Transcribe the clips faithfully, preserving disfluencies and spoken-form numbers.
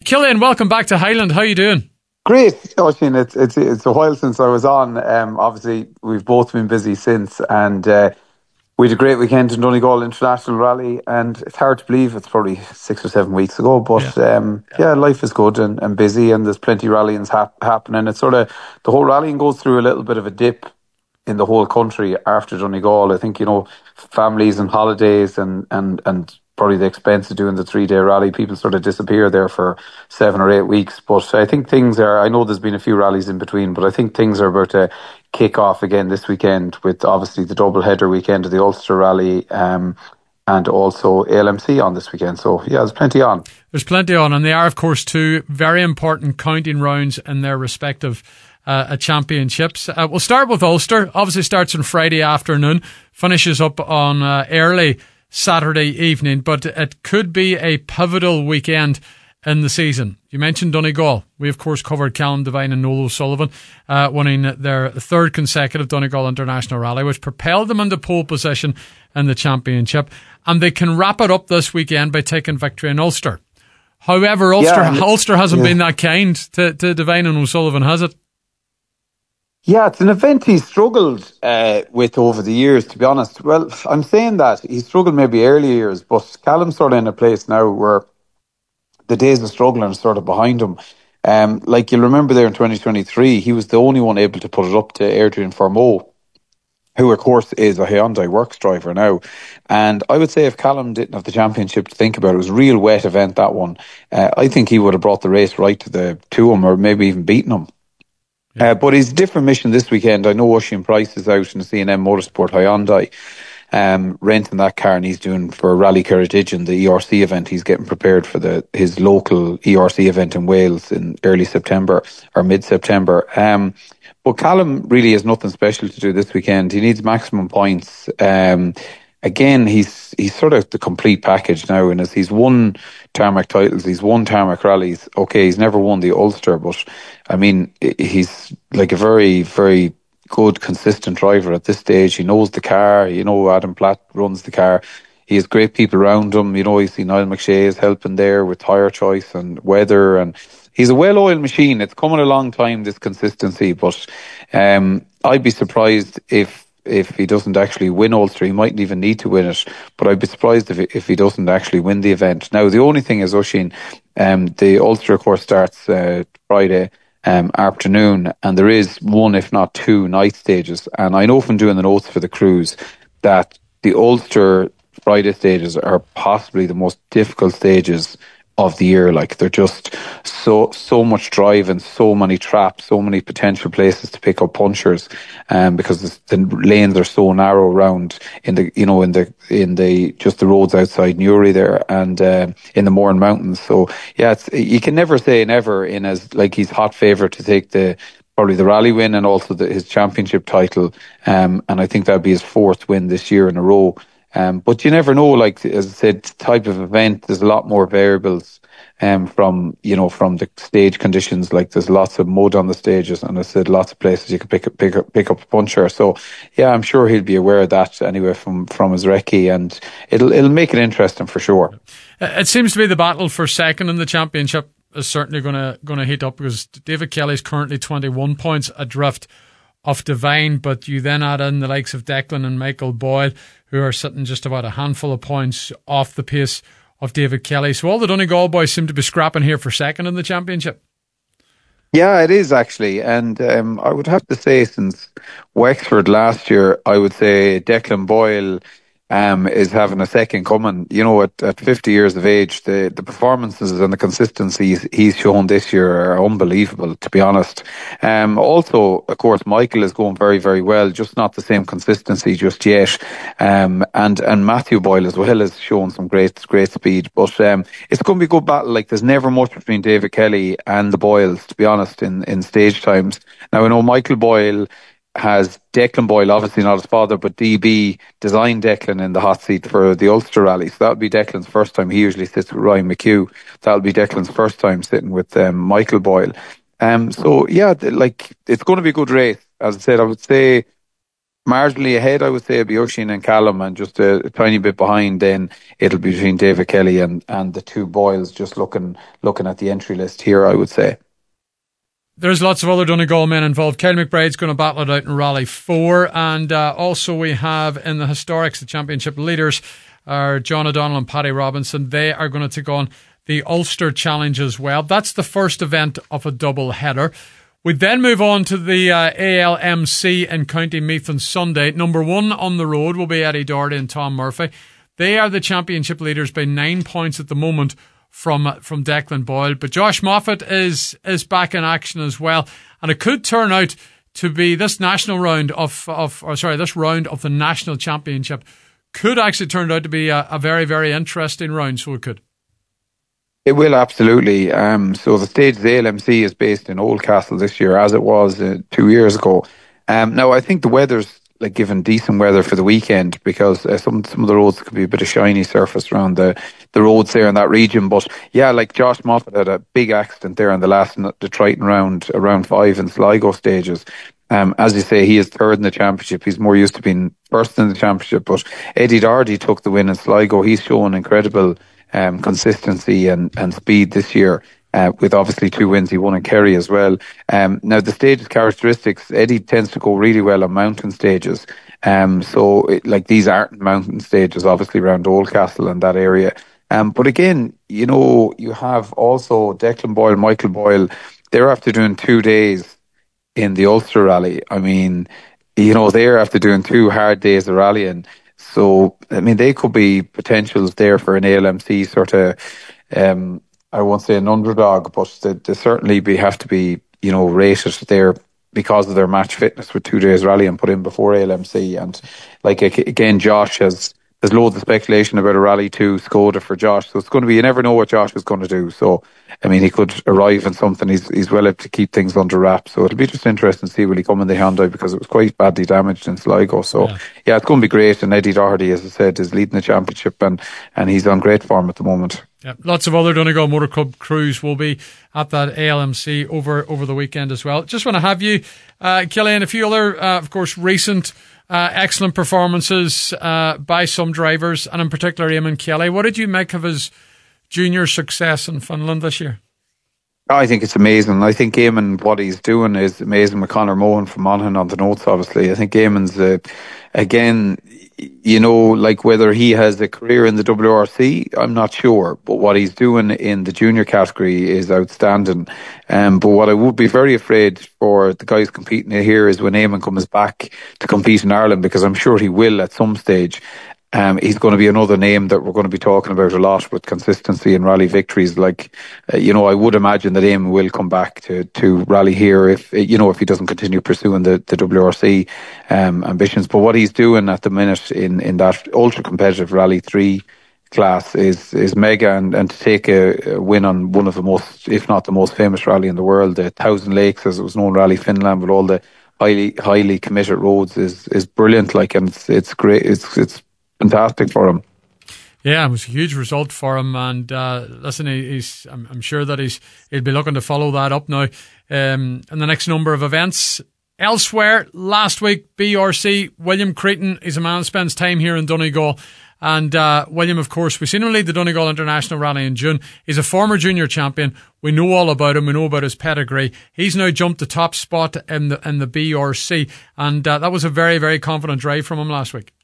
Killian, welcome back to Highland. How are you doing? Great, Oisin. It's it's it's a while since I was on. Um, obviously, we've both been busy since, and uh, we had a great weekend in Donegal International Rally. And it's hard to believe it's probably six or seven weeks ago, Yeah. but um, yeah, life is good and, and busy, and there's plenty of rallyings hap- happening. It's sort of the whole rallying goes through a little bit of a dip in the whole country after Donegal. I think, you know, families and holidays and, and, and probably the expense of doing the three day rally, people sort of disappear there for seven or eight weeks. But I think things are, I know there's been a few rallies in between, but I think things are about to kick off again this weekend with obviously the double header weekend of the Ulster Rally. Um, and also A L M C on this weekend. So, yeah, there's plenty on. There's plenty on, and they are, of course, two very important counting rounds in their respective uh, championships. Uh, we'll start with Ulster. Obviously starts on Friday afternoon, finishes up on uh, early Saturday evening, but it could be a pivotal weekend in the season. You mentioned Donegal. We, of course, covered Callum Devine and Noel O'Sullivan uh, winning their third consecutive Donegal International Rally, which propelled them into pole position in the championship. And they can wrap it up this weekend by taking victory in Ulster. However, Ulster, yeah, Ulster hasn't yeah. been that kind to, to Devine and O'Sullivan, has it? Yeah, it's an event he's struggled uh, with over the years, to be honest. Well, I'm saying that. He struggled maybe early years, but Callum's sort of in a place now where the days of struggling are sort of behind him. Um, like you'll remember there in twenty twenty-three, he was the only one able to put it up to Adrian Formeau, who of course is a Hyundai Works driver now. And I would say if Callum didn't have the championship to think about, it was a real wet event, that one. Uh, I think he would have brought the race right to the to him, or maybe even beaten him. Uh, but he's a different mission this weekend. I know Oisin Price is out in the C and M Motorsport Hyundai, um, renting that car, and he's doing for Rally Ceredigion, the E R C event. He's getting prepared for the his local E R C event in Wales in early September or mid-September. Um, but Callum really has nothing special to do this weekend. He needs maximum points. Um, again, he's he's sort of the complete package now, and as he's won tarmac titles, he's won tarmac rallies. Okay, he's never won the Ulster, but I mean, he's like a very, very good, consistent driver at this stage. He knows the car. You know, Adam Platt runs the car. He has great people around him. You know, you see Niall McShay is helping there with tyre choice and weather, and he's a well-oiled machine. It's coming a long time, this consistency, but um, I'd be surprised if if he doesn't actually win Ulster. He mightn't even need to win it, but I'd be surprised if if he doesn't actually win the event. Now, the only thing is, Oisin, um, the Ulster, of course, starts uh, Friday um, afternoon, and there is one, if not two, night stages. And I know from doing the notes for the cruise that the Ulster Friday stages are possibly the most difficult stages of the year. Like, they're just so so much drive and so many traps, so many potential places to pick up punchers, um, because the, the lanes are so narrow around in the you know in the in the just the roads outside Newry there, and uh, in the Mourne Mountains. So yeah, it's, you can never say never. In as like he's hot favourite to take the probably the rally win and also the, his championship title, um, and I think that'll be his fourth win this year in a row. Um, but you never know, like, as I said, type of event, there's a lot more variables um, from, you know, from the stage conditions. Like, there's lots of mud on the stages, and I said lots of places you could pick up, pick up, pick up a puncher. So, yeah, I'm sure he'll be aware of that anyway from, from his recce, and it'll, it'll make it interesting for sure. It seems to be the battle for second in the championship is certainly going to, going to heat up, because David Kelly's currently twenty-one points adrift of Devine, but you then add in the likes of Declan and Michael Boyle, who are sitting just about a handful of points off the pace of David Kelly. So all the Donegal boys seem to be scrapping here for second in the championship. Yeah, it is actually. And um, I would have to say, since Wexford last year, I would say Declan Boyle um, is having a second coming. You know, at, at fifty years of age, the, the performances and the consistencies he's shown this year are unbelievable, to be honest. Um, also, of course, Michael is going very, very well, just not the same consistency just yet. Um, and, and Matthew Boyle as well has shown some great, great speed. But um, it's going to be a good battle. Like, there's never much between David Kelly and the Boyles, to be honest, in, in stage times. Now, I know Michael Boyle has Declan Boyle, obviously not his father, but D B designed Declan in the hot seat for the Ulster Rally. So that'll be Declan's first time. He usually sits with Ryan McHugh. That'll be Declan's first time sitting with um, Michael Boyle. Um, so yeah, like, it's going to be a good race. As I said, I would say marginally ahead, I would say, it'll be Oisin and Callum, and just a, a tiny bit behind, then it'll be between David Kelly and, and the two Boyles, just looking looking at the entry list here, I would say. There's lots of other Donegal men involved. Kyle McBride's going to battle it out in Rally four, and uh, also we have in the Historics, the championship leaders are John O'Donnell and Paddy Robinson. They are going to take on the Ulster Challenge as well. That's the first event of a double header. We then move on to the uh, A L M C in County Meath on Sunday. Number one on the road will be Eddie Doherty and Tom Murphy. They are the championship leaders by nine points at the moment from uh, from Declan Boyle. But Josh Moffat is is back in action as well, and it could turn out to be this national round of of or sorry this round of the national championship could actually turn out to be a, a very very interesting round. So it could. It will, absolutely. Um, so the stage of the A L M C is based in Oldcastle this year, as it was uh, two years ago. Um, now, I think the weather's like given decent weather for the weekend, because uh, some some of the roads could be a bit of shiny surface around the, the roads there in that region. But yeah, like Josh Moffat had a big accident there in the last the Triton round, around five in Sligo stages. Um, as you say, he is third in the championship. He's more used to being first in the championship. But Eddie Doherty took the win in Sligo. He's shown incredible Um, consistency and, and speed this year, uh, with obviously two wins. He won in Kerry as well. Um, now, the stage's characteristics, Eddie tends to go really well on mountain stages. Um, so, it, like, these aren't mountain stages, obviously, around Oldcastle and that area. Um, but again, you know, you have also Declan Boyle, Michael Boyle, they're after doing two days in the Ulster Rally. I mean, you know, they're after doing two hard days of rallying. So, I mean, they could be potentials there for an A L M C sort of, um, I won't say an underdog, but they, they certainly be, have to be, you know, rated there because of their match fitness with two days rally and put in before A L M C. And like, again, Josh has, there's loads of speculation about a Rally two Skoda for Josh. So it's going to be, you never know what Josh is going to do. So, I mean, he could arrive in something. He's he's well able to keep things under wraps. So it'll be just interesting to see will he come in the Hyundai, because it was quite badly damaged in Sligo. So yeah, yeah it's going to be great. And Eddie Doherty, as I said, is leading the championship, and, and he's on great form at the moment. Yeah, lots of other Donegal Motor Club crews will be at that A L M C over, over the weekend as well. Just want to have you, uh, Killian, a few other, uh, of course, recent uh, excellent performances uh, by some drivers, and in particular Eamon Kelly. What did you make of his junior success in Finland this year? I think it's amazing. I think Eamon, what he's doing is amazing with Conor Mohan from Monaghan on the notes, obviously. I think Eamon's, uh, again, you know, like whether he has a career in the W R C, I'm not sure. But what he's doing in the junior category is outstanding. Um, but what I would be very afraid for the guys competing here is when Eamon comes back to compete in Ireland, because I'm sure he will at some stage. Um, he's going to be another name that we're going to be talking about a lot with consistency and rally victories. Like, uh, you know, I would imagine that Eamon will come back to, to rally here if, you know, if he doesn't continue pursuing the, the W R C um, ambitions. But what he's doing at the minute in, in that ultra competitive Rally three class is is mega, and, and to take a, a win on one of the most, if not the most famous rally in the world, the Thousand Lakes, as it was known, Rally Finland, with all the highly highly committed roads, is is brilliant. Like, and it's, it's great. It's it's fantastic for him. Yeah, it was a huge result for him, and uh, listen, he's I'm, I'm sure that he's he'll be looking to follow that up now um, in the next number of events. Elsewhere, last week, B R C, William Cretan, he's a man who spends time here in Donegal. And uh, William, of course, we've seen him lead the Donegal International Rally in June. He's a former junior champion. We know all about him. We know about his pedigree. He's now jumped the top spot in the in the B R C, and uh, that was a very, very confident drive from him last week.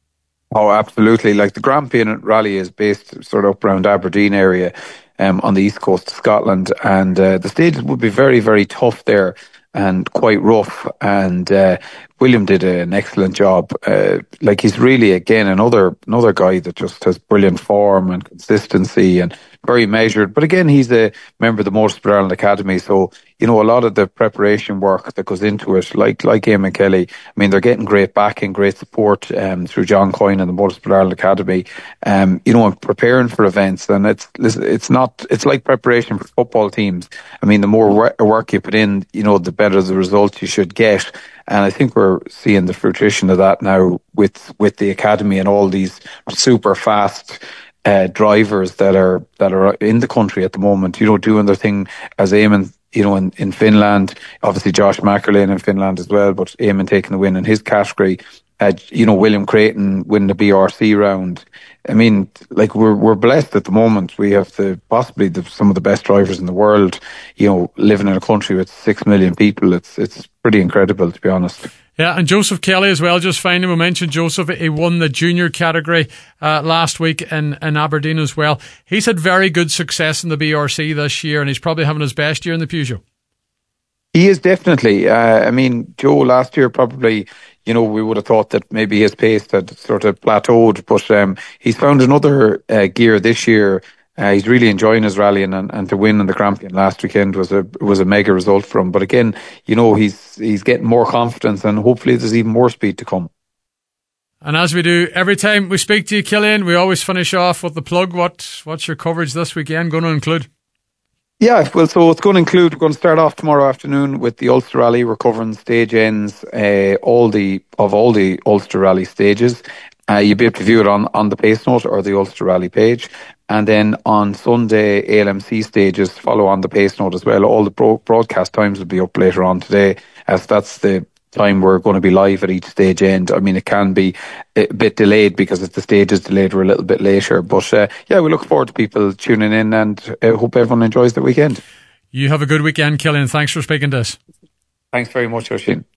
Oh, absolutely. Like, the Grampian Rally is based sort of up around Aberdeen area, um, on the east coast of Scotland. And uh, the stages would be very, very tough there and quite rough. And uh, William did an excellent job. Uh, like, he's really, again, another another guy that just has brilliant form and consistency and very measured. But again, he's a member of the Motorsport Ireland Academy. So, you know, a lot of the preparation work that goes into it, like like Eamon Kelly, I mean, they're getting great backing, great support um, through John Coyne and the Motorsport Ireland Academy, um, you know, and preparing for events. And it's it's not, it's like preparation for football teams. I mean, the more work you put in, you know, the better the results you should get. And I think we're seeing the fruition of that now with, with the academy and all these super fast uh, drivers that are that are in the country at the moment, you know, doing their thing, as Eamon you know, in, in Finland. Obviously, Josh Mackerlane in Finland as well, but Eamon taking the win in his category. Uh, you know, William Creighton winning the B R C round. I mean, like we're we're blessed at the moment. We have the possibly the, some of the best drivers in the world. You know, living in a country with six million people, it's it's pretty incredible, to be honest. Yeah, and Joseph Kelly as well, just finally, we mentioned Joseph, he won the junior category uh, last week in, in Aberdeen as well. He's had very good success in the B R C this year, and he's probably having his best year in the Peugeot. He is definitely. Uh, I mean, Joe last year probably, you know, we would have thought that maybe his pace had sort of plateaued, but um, he's found another uh, gear this year. Uh, he's really enjoying his rallying, and, and to win in the Grampian last weekend was a was a mega result for him. But again, you know, he's he's getting more confidence, and hopefully there's even more speed to come. And as we do every time we speak to you, Cillian, we always finish off with the plug. What what's your coverage this weekend going to include? Yeah, well, so it's going to include, we're going to start off tomorrow afternoon with the Ulster Rally. We're covering stage ends, uh, all the, of all the Ulster Rally stages. Uh, you'll be able to view it on, on the Pace Note or the Ulster Rally page. And then on Sunday, A L M C stages follow on the Pace Note as well. All the bro- broadcast times will be up later on today, as that's the time we're going to be live at each stage end. I mean, it can be a bit delayed because if the stage is delayed, we're a little bit later. But uh, yeah, we look forward to people tuning in, and uh, hope everyone enjoys the weekend. You have a good weekend, Cillian. Thanks for speaking to us. Thanks very much, Oisin.